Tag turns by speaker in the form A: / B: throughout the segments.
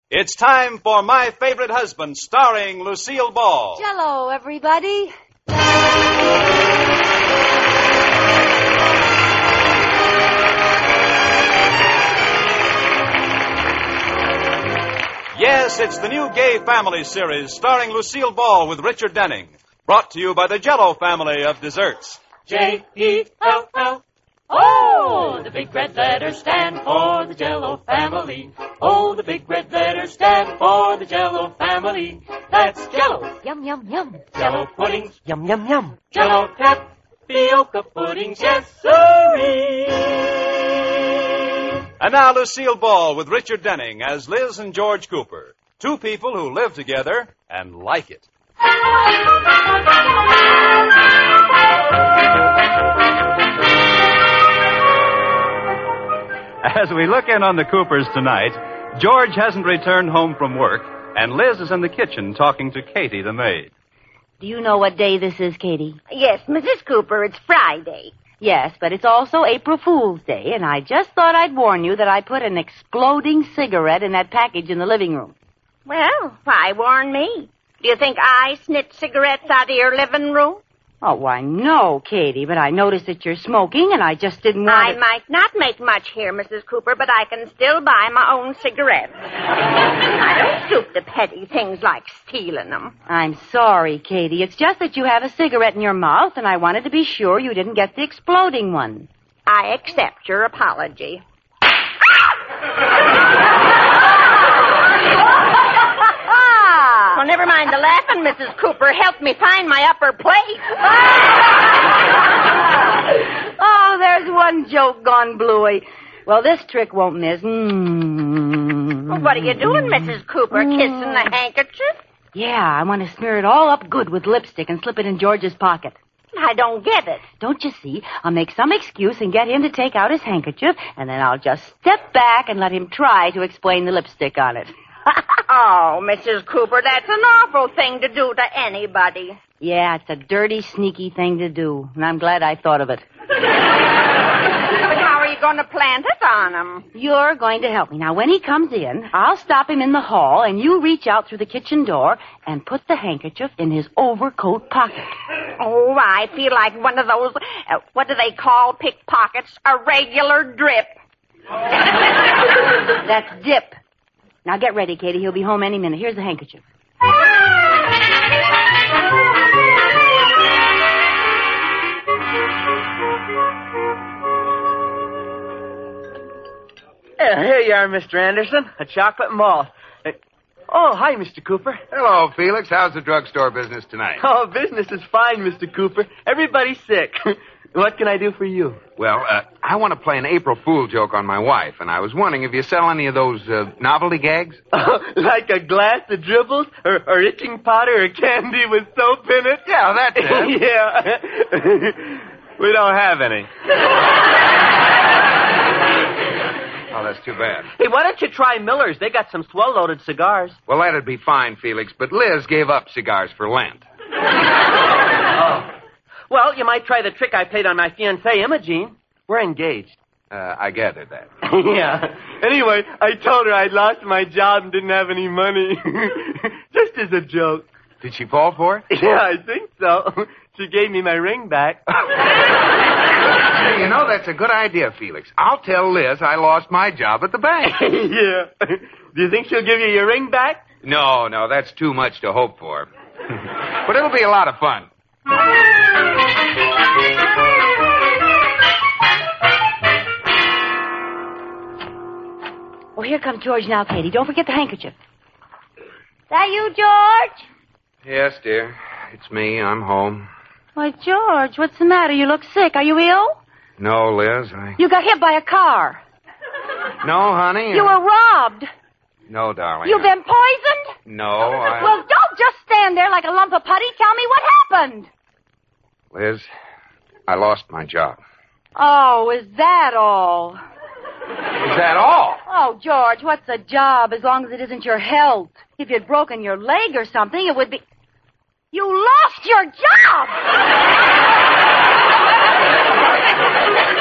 A: It's time for My Favorite Husband, starring Lucille Ball.
B: Jell-O, everybody.
A: Yes, it's the new Gay Family series starring Lucille Ball with Richard Denning. Brought to you by the Jell-O family of desserts.
C: Jell-O. Oh, the big red letters stand for the Jell-O family. Oh, the big red letters stand for the Jell-O family. That's Jell-O.
B: Yum, yum, yum.
C: Jell-O puddings.
D: Yum, yum, yum.
C: Jell-O tapioca puddings. Yes, sirree.
A: And now Lucille Ball with Richard Denning as Liz and George Cooper. Two people who live together and like it. As we look in on the Coopers tonight, George hasn't returned home from work, and Liz is in the kitchen talking to Katie, the maid.
B: Do you know what day this is, Katie?
E: Yes, Mrs. Cooper, it's Friday.
B: Yes, but it's also April Fool's Day, and I just thought I'd warn you that I put an exploding cigarette in that package in the living room.
E: Well, why warn me? Do you think I snitch cigarettes out of your living room?
B: Oh, why, no, Katie, but I noticed that you're smoking, and I just didn't want
E: I might not make much here, Mrs. Cooper, but I can still buy my own cigarettes. I don't stoop to petty things like stealing them.
B: I'm sorry, Katie. It's just that you have a cigarette in your mouth, and I wanted to be sure you didn't get the exploding one.
E: I accept your apology. Well, never mind the laughing, Mrs. Cooper. Help me find my upper plate.
B: Oh, there's one joke gone bluey. Well, this trick won't miss.
E: Well, what are you doing, Mrs. Cooper? Kissing the handkerchief?
B: Yeah, I want to smear it all up good with lipstick and slip it in George's pocket.
E: I don't get it.
B: Don't you see? I'll make some excuse and get him to take out his handkerchief, and then I'll just step back and let him try to explain the lipstick on it.
E: Oh, Mrs. Cooper, that's an awful thing to do to anybody.
B: Yeah, it's a dirty, sneaky thing to do, and I'm glad I thought of it.
E: But how are you going to plant it on him?
B: You're going to help me. Now, when he comes in, I'll stop him in the hall, and you reach out through the kitchen door and put the handkerchief in his overcoat pocket.
E: Oh, I feel like one of those, what do they call pickpockets? A regular drip.
B: That's dip. Now, get ready, Katie. He'll be home any minute. Here's the handkerchief.
D: Here you are, Mr. Anderson. A chocolate malt. Oh, hi, Mr. Cooper.
F: Hello, Felix. How's the drugstore business tonight?
D: Oh, business is fine, Mr. Cooper. Everybody's sick. What can I do for you?
F: Well, I want to play an April Fool joke on my wife, and I was wondering if you sell any of those novelty gags?
D: Like a glass that dribbles, or itching powder, or candy with soap in it?
F: Yeah, that's it.
D: Yeah. We don't have any.
F: Oh, that's too bad.
D: Hey, why don't you try Miller's? They got some swell-loaded cigars.
F: Well, that'd be fine, Felix, but Liz gave up cigars for Lent.
D: Oh. Well, you might try the trick I played on my fiancée, Imogene. We're engaged.
F: I gathered that.
D: Yeah. Anyway, I told her I'd lost my job and didn't have any money. Just as a joke.
F: Did she fall for it?
D: Yeah, I think so. She gave me my ring back.
F: Hey, you know, that's a good idea, Felix. I'll tell Liz I lost my job at the bank.
D: Yeah. Do you think she'll give you your ring back?
F: No, that's too much to hope for. But it'll be a lot of fun.
B: Well, here comes George now, Katie. Don't forget the handkerchief.
E: That you, George?
F: Yes, dear. It's me. I'm home.
B: Why, George, what's the matter? You look sick. Are you ill?
F: No, Liz,
B: You got hit by a car.
F: No, honey.
B: You were robbed.
F: No, darling.
B: You've been poisoned?
F: No,
B: Well, don't just stand there like a lump of putty. Tell me what happened.
F: Liz, I lost my job.
B: Oh, is that all?
F: Is that all?
B: Oh, George, what's a job as long as it isn't your health? If you'd broken your leg or something, it would be... You lost your job!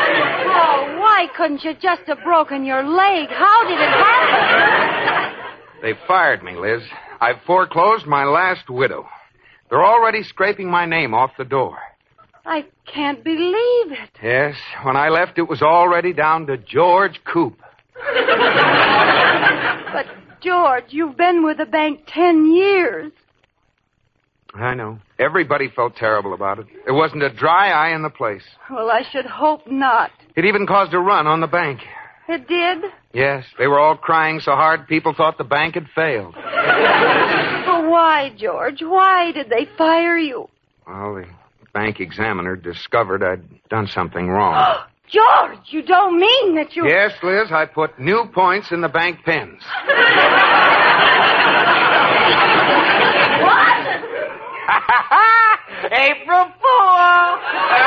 B: Oh, why couldn't you just have broken your leg? How did it happen?
F: They fired me, Liz. I've foreclosed my last widow. They're already scraping my name off the door.
B: I can't believe it.
F: Yes, when I left, it was already down to George Coop.
B: But, George, you've been with the bank 10 years.
F: I know. Everybody felt terrible about it. There wasn't a dry eye in the place.
B: Well, I should hope not.
F: It even caused a run on the bank.
B: It did?
F: Yes, they were all crying so hard people thought the bank had failed.
B: But why, George? Why did they fire you?
F: Well, the bank examiner discovered I'd done something wrong.
B: George, you don't mean that you...
F: Yes, Liz, I put new points in the bank pens.
B: What?
F: April Fool!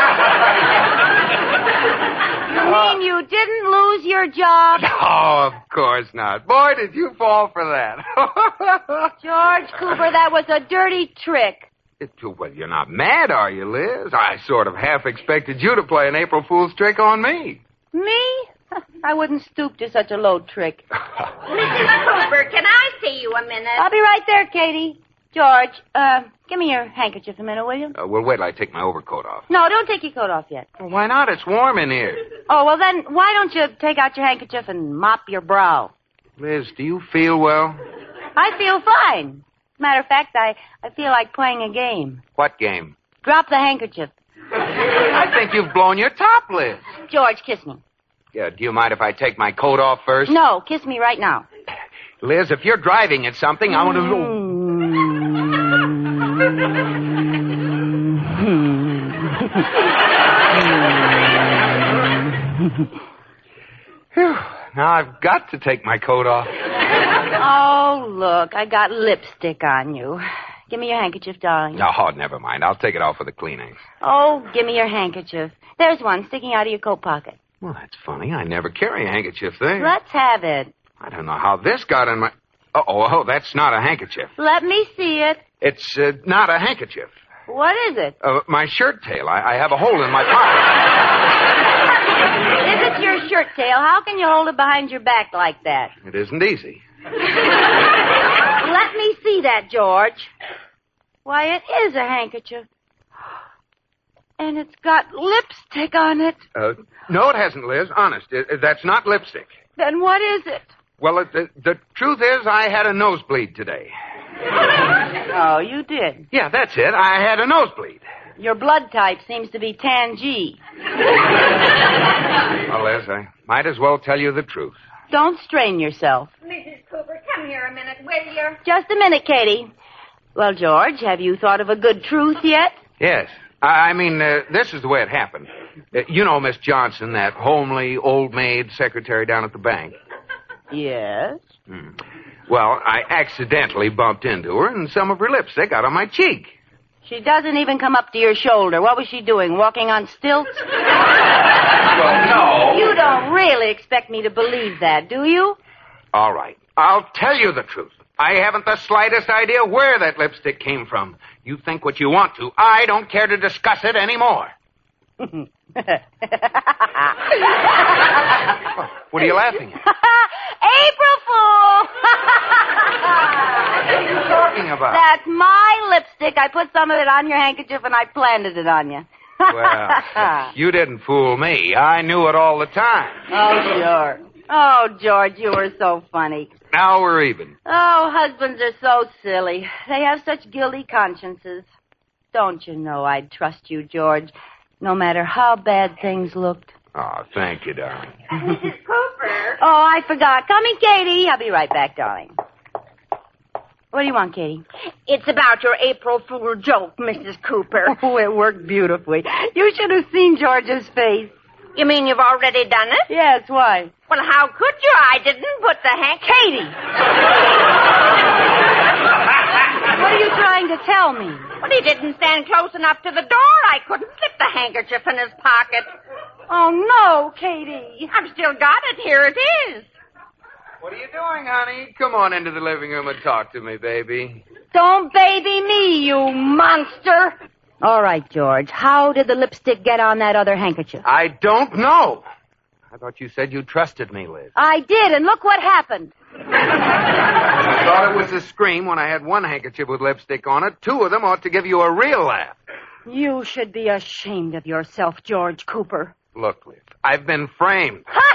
B: You mean you didn't lose your job?
F: Oh, of course not. Boy, did you fall for that.
B: George Cooper, that was a dirty trick.
F: Well, you're not mad, are you, Liz? I sort of half expected you to play an April Fool's trick on me.
B: Me? I wouldn't stoop to such a low trick.
E: Mrs. Cooper, can I see you a minute?
B: I'll be right there, Katie. George, give me your handkerchief a minute, will you?
F: Well, wait till I take my overcoat off.
B: No, don't take your coat off yet.
F: Well, why not? It's warm in here.
B: Oh, well then, why don't you take out your handkerchief and mop your brow?
F: Liz, do you feel well?
B: I feel fine. Matter of fact, I feel like playing a game.
F: What game?
B: Drop the handkerchief.
F: I think you've blown your top, Liz.
B: George, kiss me.
F: Yeah, do you mind if I take my coat off first?
B: No, kiss me right now.
F: Liz, if you're driving at something, I want to... Phew. Now I've got to take my coat off.
B: Oh, look, I got lipstick on you. Give me your handkerchief, darling.
F: Oh, never mind. I'll take it off with the Kleenex.
B: Oh, give me your handkerchief. There's one sticking out of your coat pocket.
F: Well, that's funny. I never carry a handkerchief there.
B: Let's have it.
F: I don't know how this got in my... Oh, that's not a handkerchief.
B: Let me see it.
F: It's not a handkerchief.
B: What is it?
F: My shirt tail. I have a hole in my pocket.
B: If it's your shirt tail, how can you hold it behind your back like that?
F: It isn't easy.
B: Let me see that, George. Why, it is a handkerchief. And it's got lipstick on it.
F: No, it hasn't, Liz. Honest. That's not lipstick.
B: Then what is it?
F: Well, the truth is I had a nosebleed today.
B: Oh, you did?
F: Yeah, that's it. I had a nosebleed.
B: Your blood type seems to be tan G.
F: Well, Liz, I might as well tell you the truth.
B: Don't strain yourself.
E: Mrs. Cooper, come here a minute, will you?
B: Just a minute, Katie. Well, George, have you thought of a good truth yet?
F: Yes. I mean, this is the way it happened. You know Miss Johnson, that homely, old maid secretary down at the bank.
B: Yes.
F: Well, I accidentally bumped into her, and some of her lipstick got on my cheek.
B: She doesn't even come up to your shoulder. What was she doing, walking on stilts?
F: Well, no.
B: You don't really expect me to believe that, do you?
F: All right. I'll tell you the truth. I haven't the slightest idea where that lipstick came from. You think what you want to. I don't care to discuss it anymore. What are you laughing at?
B: April Fool!
F: What are you talking about?
B: That's my lipstick. I put some of it on your handkerchief and I planted it on you.
F: Well, you didn't fool me. I knew it all the time.
B: Oh, sure. Oh, George, you were so funny.
F: Now we're even.
B: Oh, husbands are so silly. They have such guilty consciences. Don't you know I'd trust you, George, no matter how bad things looked.
F: Oh, thank you, darling.
E: Mrs. Cooper.
B: Oh, I forgot. Coming, Katie. I'll be right back, darling. What do you want, Katie?
E: It's about your April Fool joke, Mrs. Cooper.
B: Oh, it worked beautifully. You should have seen George's face.
E: You mean you've already done it?
B: Yes, why?
E: Well, how could you? I didn't put the
B: Katie! What are you trying to tell me?
E: Well, he didn't stand close enough to the door. I couldn't slip the handkerchief in his pocket.
B: Oh, no, Katie.
E: I've still got it. Here it is.
F: What are you doing, honey? Come on into the living room and talk to me, baby.
B: Don't baby me, you monster. All right, George. How did the lipstick get on that other handkerchief?
F: I don't know. I thought you said you trusted me, Liz.
B: I did, and look what happened.
F: I thought it was a scream when I had one handkerchief with lipstick on it. Two of them ought to give you a real laugh.
B: You should be ashamed of yourself, George Cooper.
F: Look, Liz, I've been framed.
B: Ha!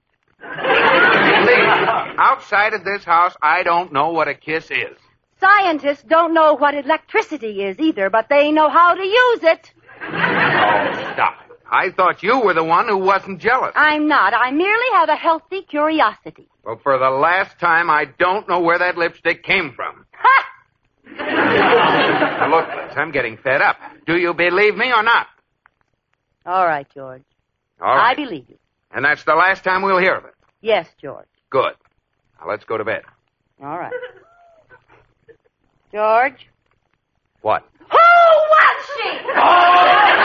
F: Liz, outside of this house, I don't know what a kiss is.
B: Scientists don't know what electricity is either, but they know how to use it.
F: Oh, stop it. I thought you were the one who wasn't jealous.
B: I'm not. I merely have a healthy curiosity.
F: Well, for the last time, I don't know where that lipstick came from.
B: Ha!
F: Now, look, Liz, I'm getting fed up. Do you believe me or not?
B: All right, George.
F: All right.
B: I believe you.
F: And that's the last time we'll hear of it.
B: Yes, George.
F: Good. Now, let's go to bed.
B: All right. George?
F: What?
B: Who was she?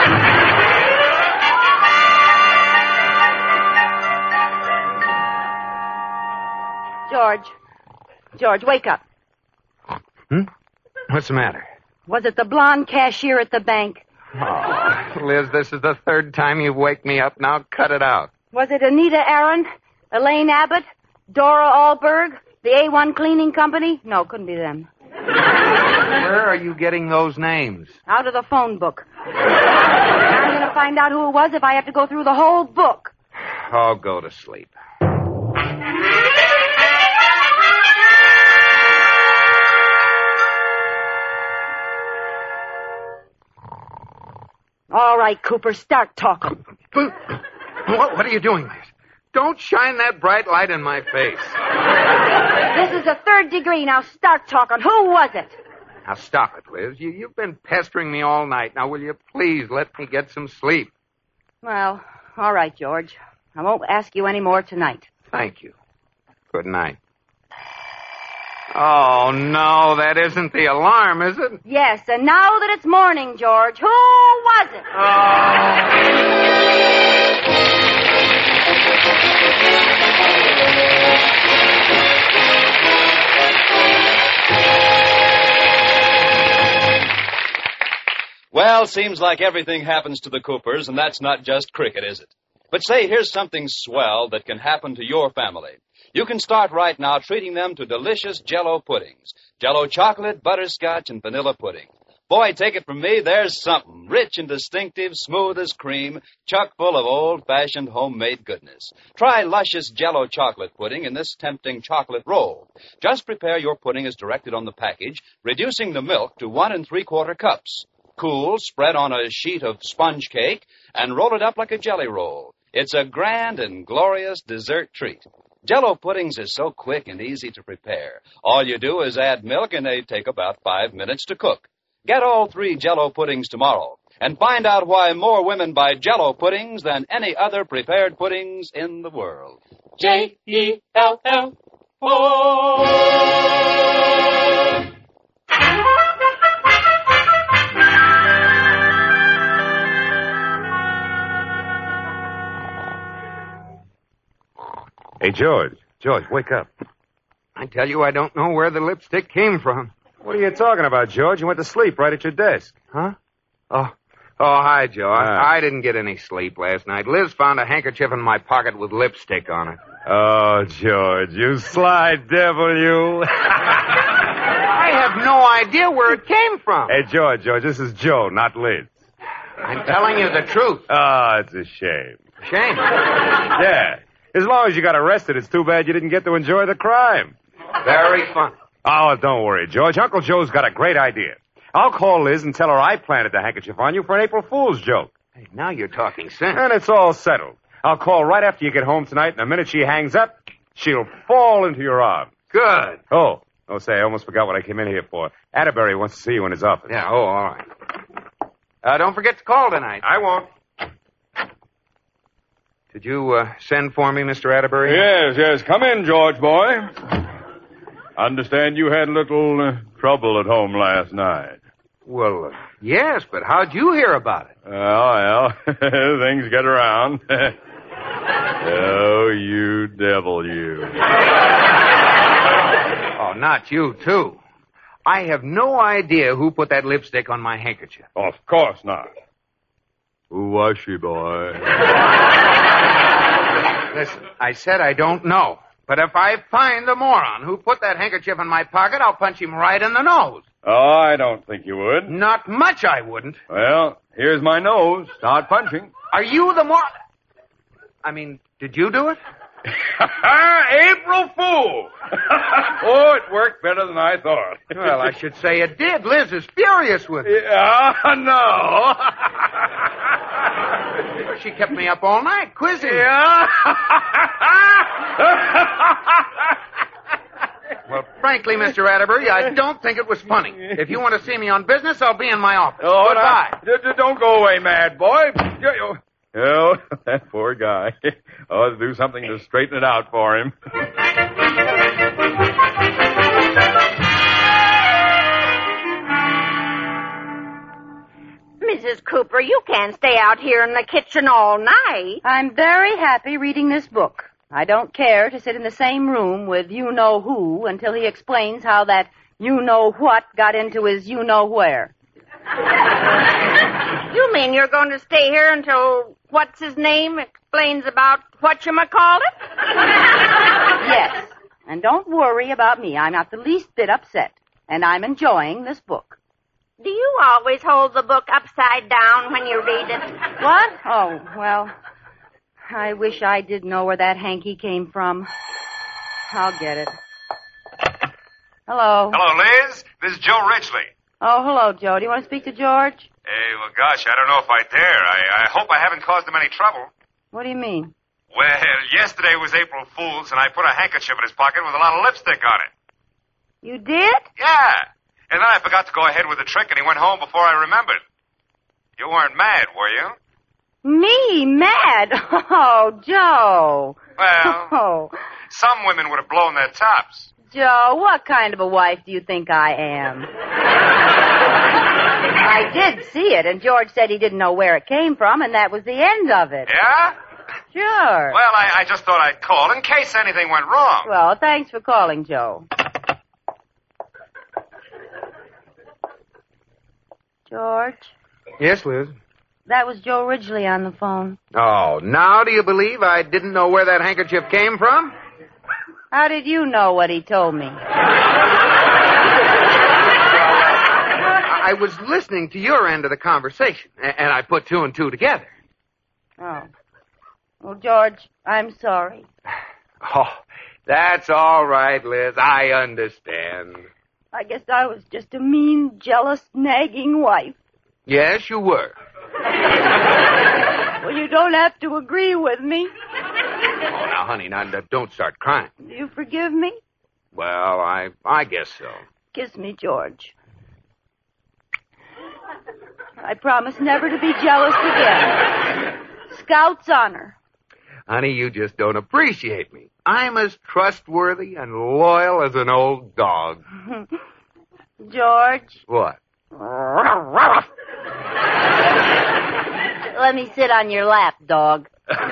B: George, wake up.
F: What's the matter?
B: Was it the blonde cashier at the bank?
F: Oh, Liz, this is the third time you've waked me up. Now cut it out.
B: Was it Anita Aaron, Elaine Abbott, Dora Alberg, the A1 Cleaning Company? No, couldn't be them.
F: Where are you getting those names?
B: Out of the phone book. I'm going to find out who it was if I have to go through the whole book.
F: I'll go to sleep.
B: All right, Cooper, start talking.
F: What are you doing, Liz? Don't shine that bright light in my face.
B: This is the third degree. Now start talking. Who was it?
F: Now stop it, Liz. You've been pestering me all night. Now, will you please let me get some sleep?
B: Well, all right, George. I won't ask you any more tonight.
F: Thank you. Good night. Oh, no, that isn't the alarm, is it?
B: Yes, and now that it's morning, George, who was it?
A: Well, seems like everything happens to the Coopers, and that's not just cricket, is it? But say, here's something swell that can happen to your family. You can start right now treating them to delicious Jell-O puddings. Jell-O chocolate, butterscotch, and vanilla pudding. Boy, take it from me, there's something. Rich and distinctive, smooth as cream, chock full of old-fashioned homemade goodness. Try luscious Jell-O chocolate pudding in this tempting chocolate roll. Just prepare your pudding as directed on the package, reducing the milk to 1 3/4 cups. Cool, spread on a sheet of sponge cake, and roll it up like a jelly roll. It's a grand and glorious dessert treat. Jell-O puddings is so quick and easy to prepare. All you do is add milk, and they take about 5 minutes to cook. Get all 3 Jell-O puddings tomorrow, and find out why more women buy Jell-O puddings than any other prepared puddings in the world.
C: Jell-O.
G: Hey, George, wake up.
F: I tell you, I don't know where the lipstick came from.
G: What are you talking about, George? You went to sleep right at your desk.
F: Huh? Oh, hi, Joe. I didn't get any sleep last night. Liz found a handkerchief in my pocket with lipstick on it.
G: Oh, George, you sly devil, you.
F: I have no idea where it came from.
G: Hey, George, this is Joe, not Liz.
F: I'm telling you the truth.
G: Oh, it's a shame.
F: Shame?
G: Yeah. As long as you got arrested, it's too bad you didn't get to enjoy the crime.
F: Very funny.
G: Oh, don't worry, George. Uncle Joe's got a great idea. I'll call Liz and tell her I planted the handkerchief on you for an April Fool's joke.
F: Hey, now you're talking sense.
G: And it's all settled. I'll call right after you get home tonight, and the minute she hangs up, she'll fall into your arms.
F: Good.
G: Oh, say, I almost forgot what I came in here for. Atterbury wants to see you in his office.
F: Yeah, all right. Don't forget to call tonight.
G: I won't.
F: Did you send for me, Mr. Atterbury?
H: Yes. Come in, George boy. Understand you had a little trouble at home last night.
F: Well, yes, but how'd you hear about it?
H: Well, things get around. Oh, you devil, you.
F: Oh, not you, too. I have no idea who put that lipstick on my handkerchief.
H: Of course not. Who was she, boy?
F: Listen, I said I don't know. But if I find the moron who put that handkerchief in my pocket, I'll punch him right in the nose.
H: Oh, I don't think you would.
F: Not much I wouldn't.
H: Well, here's my nose. Start punching.
F: Are you the moron? I mean, did you do it?
H: April Fool! Oh, it worked better than I thought.
F: Well, I should say it did. Liz is furious with it.
H: No.
F: She kept me up all night quizzing.
H: Yeah.
F: Well, frankly, Mr. Atterbury, I don't think it was funny. If you want to see me on business, I'll be in my office.
H: Oh,
F: goodbye.
H: Don't go away, mad boy. Oh, that poor guy. I'll have to do something to straighten it out for him.
E: Mrs. Cooper, you can't stay out here in the kitchen all night.
B: I'm very happy reading this book. I don't care to sit in the same room with you-know-who until he explains how that you-know-what got into his you-know-where.
E: You mean you're going to stay here until what's-his-name explains about whatchamacallit?
B: Yes. And don't worry about me. I'm not the least bit upset. And I'm enjoying this book.
E: Do you always hold the book upside down when you read it?
B: What? Oh, well, I wish I did know where that hanky came from. I'll get it. Hello.
G: Hello, Liz. This is Joe Ridgely.
B: Oh, hello, Joe. Do you want to speak to George?
G: Hey, well, gosh, I don't know if I dare. I hope I haven't caused him any trouble.
B: What do you mean?
G: Well, yesterday was April Fool's, and I put a handkerchief in his pocket with a lot of lipstick on it.
B: You did?
G: Yeah. And then I forgot to go ahead with the trick, and he went home before I remembered. You weren't mad, were you?
B: Me? Mad? Oh, Joe.
G: Well,
B: Oh,
G: some women would have blown their tops.
B: Joe, what kind of a wife do you think I am? I did see it, and George said he didn't know where it came from, and that was the end of it.
G: Yeah?
B: Sure.
G: Well, I just thought I'd call in case anything went wrong.
B: Well, thanks for calling, Joe. George,
F: Yes, Liz.
B: that was Joe Ridgely on the phone.
F: Oh, now do you believe I didn't know where that handkerchief came from?
B: How did you know what he told me?
F: I was listening to your end of the conversation, and I put two and two together.
B: Oh. Well, George, I'm sorry.
F: Oh, that's all right, Liz. I understand.
B: I guess I was just a mean, jealous, nagging wife.
F: Yes, you were.
B: Well, you don't have to agree with me.
F: Oh, now, honey, now, don't start crying.
B: Do you forgive me?
F: Well, I guess so.
B: Kiss me, George. I promise never to be jealous again. Scout's honor.
F: Honey, you just don't appreciate me. I'm as trustworthy and loyal as an old dog.
B: George,
F: What?
B: let me sit on your lap, dog.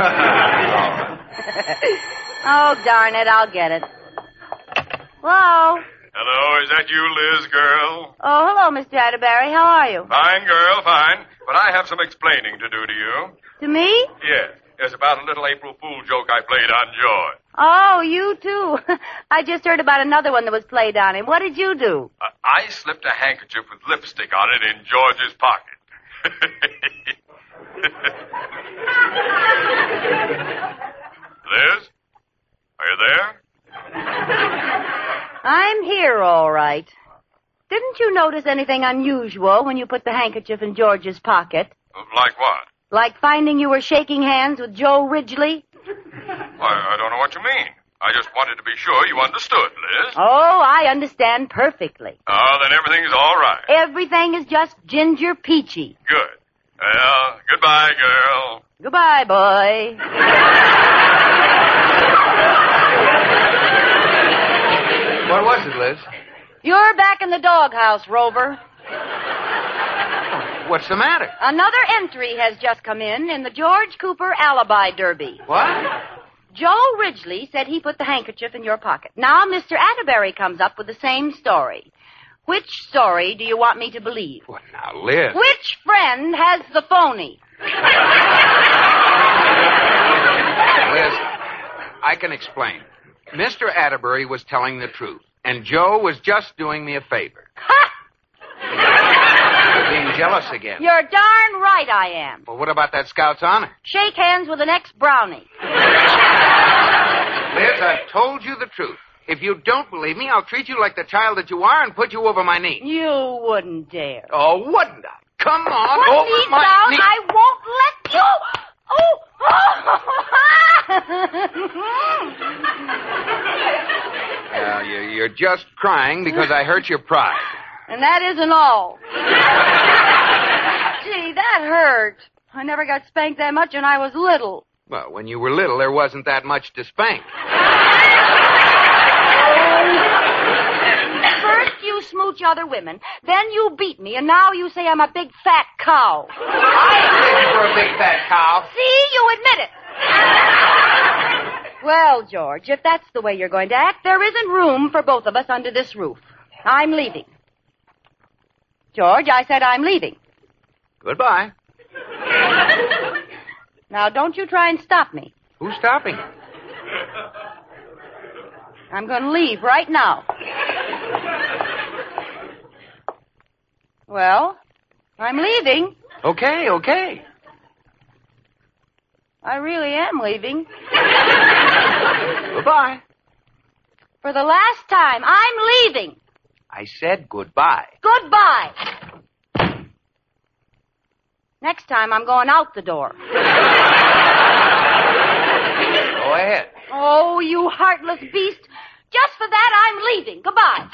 B: Oh, darn it, I'll get it. Hello?
H: Hello, is that you, Liz, girl?
B: Oh, hello, Mr. Atterbury. How are you?
H: Fine, girl, fine. But I have some explaining to do to you.
B: To me?
H: Yes. It's about a little April Fool joke I played on George.
B: Oh, you too. I just heard about another one that was played on him. What did you do?
H: I slipped a handkerchief with lipstick on it in George's pocket. Liz? Are you there?
B: I'm here, all right. Didn't you notice anything unusual when you put the handkerchief in George's pocket?
H: Like what?
B: Like finding you were shaking hands with Joe Ridgely?
H: I don't know what you mean. I just wanted to be sure you understood, Liz.
B: Oh, I understand perfectly.
H: Oh, then everything's all right.
B: Everything is just ginger peachy.
H: Good. Well, goodbye, girl.
B: Goodbye, boy.
F: What was it, Liz?
B: You're back in the doghouse, Rover.
F: What's the matter?
B: Another entry has just come in the George Cooper Alibi Derby.
F: What?
B: Joe Ridgely said he put the handkerchief in your pocket. Now Mr. Atterbury comes up with the same story. Which story do you want me to believe?
F: What now, Liz?
B: Which friend has the phony?
F: I can explain. Mr. Atterbury was telling the truth, and Joe was just doing me a favor.
B: Ha!
F: You're being jealous again.
B: You're darn right I am.
F: Well, what about that Scout's honor?
B: Shake hands with an ex-brownie.
F: Liz, I've told you the truth. If you don't believe me, I'll treat you like the child that you are and put you over my knee.
B: You wouldn't dare.
F: Oh, wouldn't I? Come on,
B: Put
F: over
B: me
F: my
B: down.
F: knee.
B: I won't let you.
F: Well, you're just crying because I hurt your pride.
B: And that isn't all. Gee, that hurt. I never got spanked that much when I was little.
F: Well, when you were little, there wasn't that much to spank.
B: First you smooch other women, then you beat me, and now you say I'm a big fat cow.
F: You're a big fat cow.
B: See, you admit it. Well, George, if that's the way you're going to act, there isn't room for both of us under this roof. I'm leaving. George, I said I'm leaving.
F: Goodbye.
B: Now, don't you try and stop me.
F: Who's stopping you?
B: I'm going to leave right now. Well, I'm leaving.
F: Okay.
B: I really am leaving.
F: Goodbye.
B: For the last time, I'm leaving.
F: I said goodbye.
B: Goodbye. Next time, I'm going out the door.
F: Go ahead.
B: Oh, you heartless beast. Just for that, I'm leaving. Goodbye.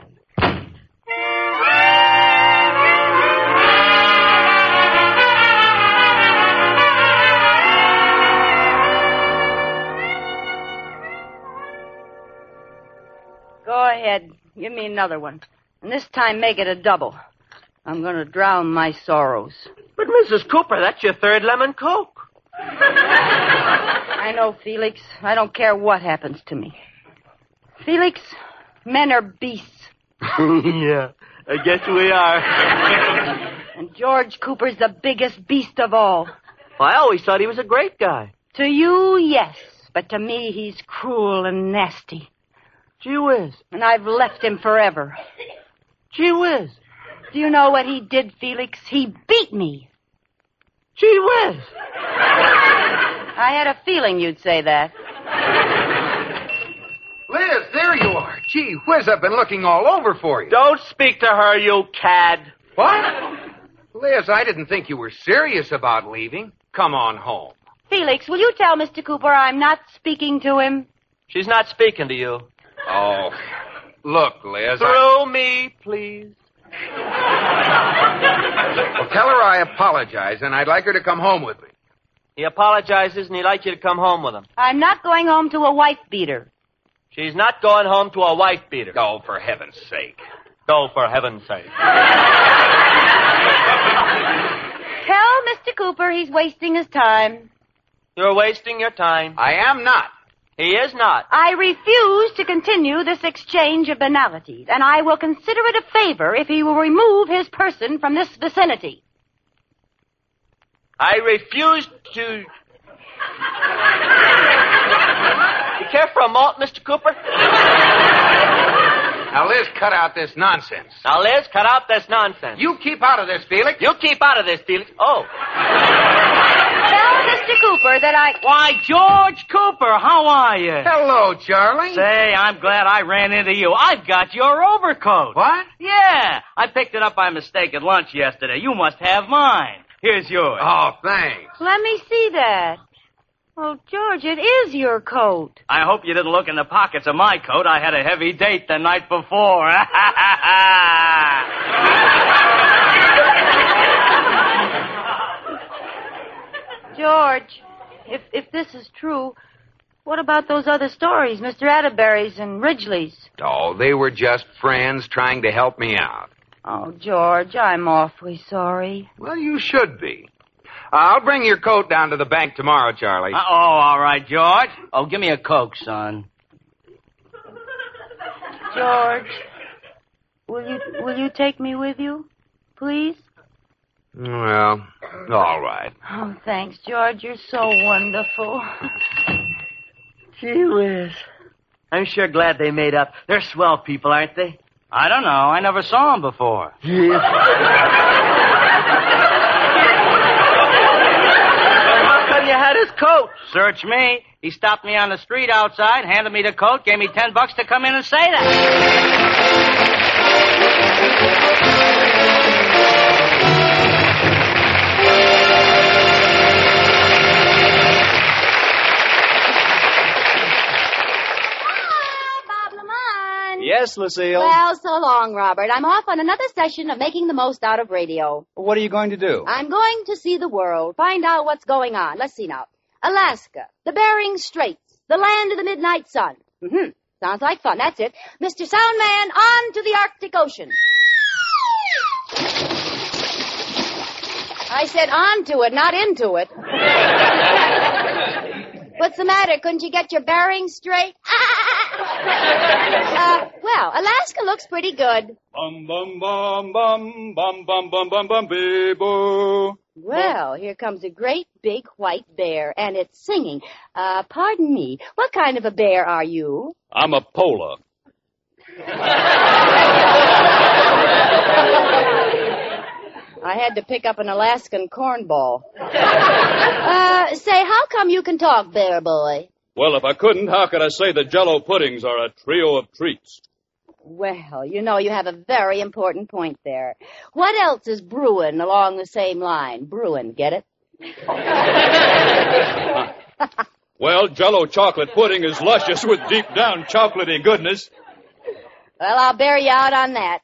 B: Go ahead. Give me another one. And this time, make it a double. I'm going to drown my sorrows.
D: But, Mrs. Cooper, that's your third lemon Coke.
B: I know, Felix. I don't care what happens to me. Felix, men are beasts.
D: Yeah, I guess we are.
B: And George Cooper's the biggest beast of all.
D: I always thought he was a great guy.
B: To you, yes. But to me, he's cruel and nasty.
D: Gee whiz.
B: And I've left him forever.
D: Gee whiz.
B: Do you know what he did, Felix? He beat me.
D: Gee whiz.
B: I had a feeling you'd say that.
F: Liz, there you are. Gee whiz, I've been looking all over for you.
D: Don't speak to her, you cad.
F: What? Liz, I didn't think you were serious about leaving. Come on home.
B: Felix, will you tell Mr. Cooper I'm not speaking to him?
D: She's not speaking to you.
F: Oh, look, Liz.
D: Through me, please.
F: Well, tell her I apologize, and I'd like her to come home with me.
D: He apologizes, and he'd like you to come home with him.
B: I'm not going home to a wife beater.
D: She's not going home to a wife beater.
F: Oh, for heaven's sake.
D: Oh, for heaven's sake.
B: Tell Mr. Cooper he's wasting his time.
D: You're wasting your time.
F: I am not.
D: He is not.
B: I refuse to continue this exchange of banalities, and I will consider it a favor if he will remove his person from this vicinity.
D: I refuse to... You care for a malt, Mr. Cooper?
F: Now, Liz, cut out this nonsense.
D: Now, Liz, cut out this nonsense.
F: You keep out of this, Felix.
D: You keep out of this, Felix. Oh.
B: Tell Mr. Cooper that
I: Why, George Cooper, how are you?
F: Hello, Charlie.
I: Say, I'm glad I ran into you. I've got your overcoat.
F: What?
I: Yeah, I picked it up by mistake at lunch yesterday. You must have mine. Here's yours.
F: Oh, thanks.
B: Let me see that. Oh, George, it is your coat.
I: I hope you didn't look in the pockets of my coat. I had a heavy date the night before.
B: George, if this is true, what about those other stories, Mr. Atterbury's and Ridgely's?
F: Oh, they were just friends trying to help me out.
B: Oh, George, I'm awfully sorry.
F: Well, you should be. I'll bring your coat down to the bank tomorrow, Charlie.
I: All right, George. Oh, give me a Coke, son.
B: George, will you take me with you, please?
F: Well, all right.
B: Oh, thanks, George. You're so wonderful.
D: Gee whiz. I'm sure glad they made up. They're swell people, aren't they?
I: I don't know. I never saw him before.
D: Yeah. How come you had his coat?
I: Search me. He stopped me on the street outside, handed me the coat, gave me $10 to come in and say that.
A: Yes, Lucille?
B: Well, so long, Robert. I'm off on another session of making the most out of radio.
A: What are you going to do?
B: I'm going to see the world, find out what's going on. Let's see now. Alaska, the Bering Straits, the land of the midnight sun. Mm-hmm. Sounds like fun. That's it. Mr. Soundman, on to the Arctic Ocean. I said on to it, not into it. What's the matter? Couldn't you get your bearings straight? Well, Alaska looks pretty good.
A: Bum, bum, bum, bum, bum, bum, bum, bum, bum, bee-boo.
B: Well, here comes a great big white bear, and it's singing. Pardon me, what kind of a bear are you?
A: I'm a polar.
B: I had to pick up an Alaskan cornball. Say, how come you can talk, bear boy?
A: Well, if I couldn't, how could I say the Jell-O puddings are a trio of treats?
B: Well, you know, you have a very important point there. What else is brewing along the same line? Brewing, get it?
A: Well, Jell-O chocolate pudding is luscious with deep down chocolatey goodness.
B: Well, I'll bear you out on that.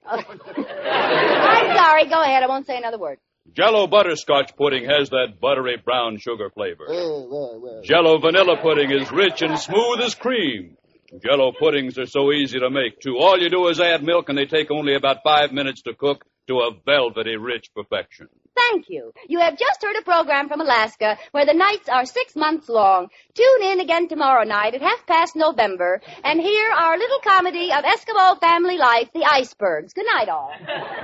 B: I'm sorry. Go ahead. I won't say another word.
A: Jell-O butterscotch pudding has that buttery brown sugar flavor. Jell-O vanilla pudding is rich and smooth as cream. Jell-O puddings are so easy to make, too. All you do is add milk, and they take only about 5 minutes to cook to a velvety rich perfection.
B: Thank you. You have just heard a program from Alaska where the nights are 6 months long. Tune in again tomorrow night at 5:30 November and hear our little comedy of Eskimo family life, The Icebergs. Good night, all.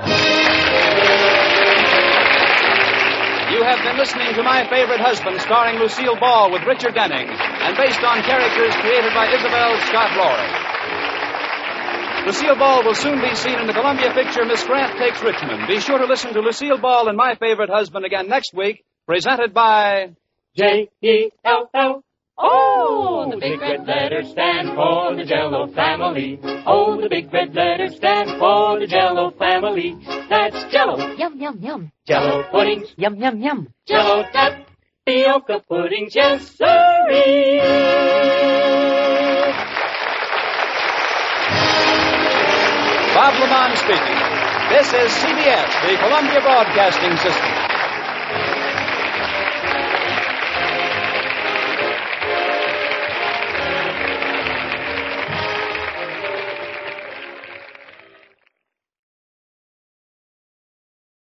A: You have been listening to My Favorite Husband, starring Lucille Ball with Richard Denning, and based on characters created by Isabel Scott Laurie. Lucille Ball will soon be seen in the Columbia picture Miss Grant Takes Richmond. Be sure to listen to Lucille Ball and My Favorite Husband again next week, presented by
C: J-E-L-L. Oh, the big red letters stand for the Jell-O family. Oh, the big red letters stand for the Jell-O family. That's Jell-O.
B: Yum, yum, yum.
C: Jell-O puddings.
B: Yum, yum, yum.
C: Jell-O tapioca puddings. Yes, sirree.
A: Bob Lamont speaking. This is CBS, the Columbia Broadcasting System.